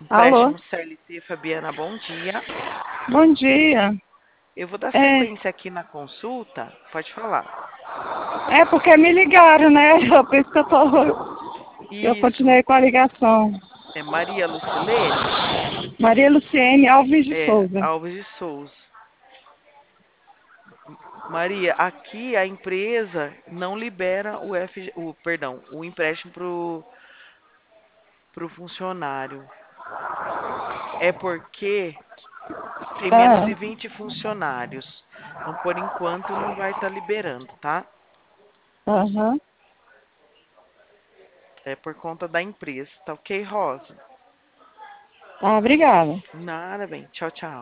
Alô, Empréstimo CLT, Fabiana, bom dia. bom dia. Eu vou dar É, sequência aqui na consulta. Pode falar. é porque me ligaram, né? Por isso que eu Isso. continuei com a ligação. É Maria Lucilene? Maria Luciene Alves de É, Souza. Alves de Souza. Maria, aqui a empresa não libera o empréstimo pro funcionário. É porque tem menos de Ah, 20 funcionários. Então, por enquanto, não vai estar liberando, tá? aham. É por conta da empresa, tá ok, Rosa? Tá, obrigada. Nada bem. Tchau, tchau.